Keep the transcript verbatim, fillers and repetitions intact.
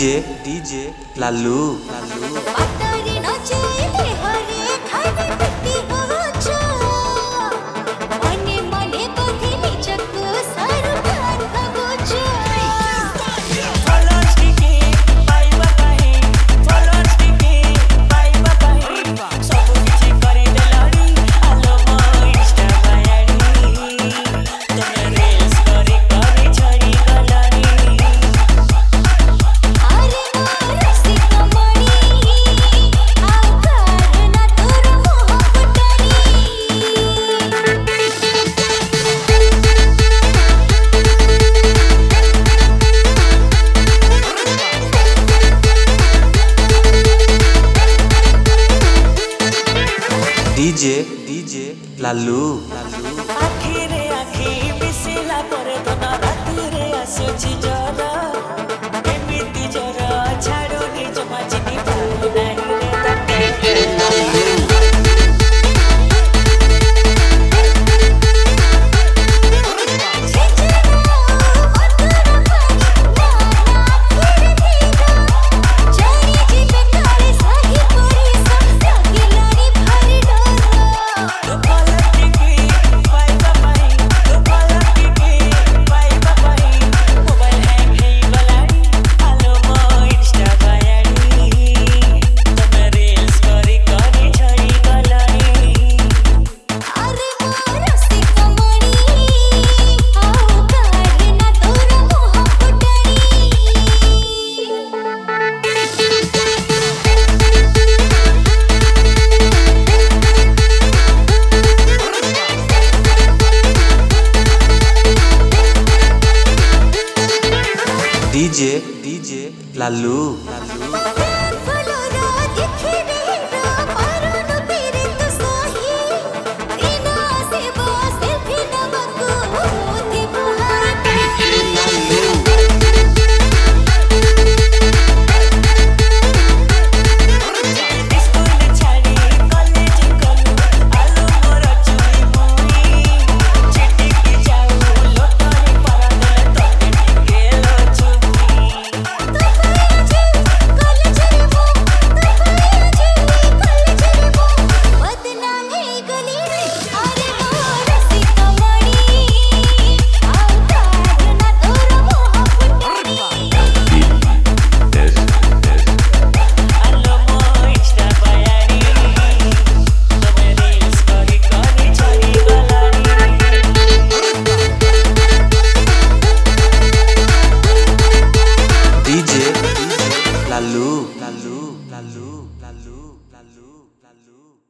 DJ DJ Lalu Lalu DJ DJ Lalu Lalu आखी रे आखी मिसिला पर तन राति रे आसुची जरा एमिति जरा छाड़ो नि जमा चिनी पाऊ नाही रे तके डीजे डीजे लालू लालू लालू लालू लालू लालू लालू लालू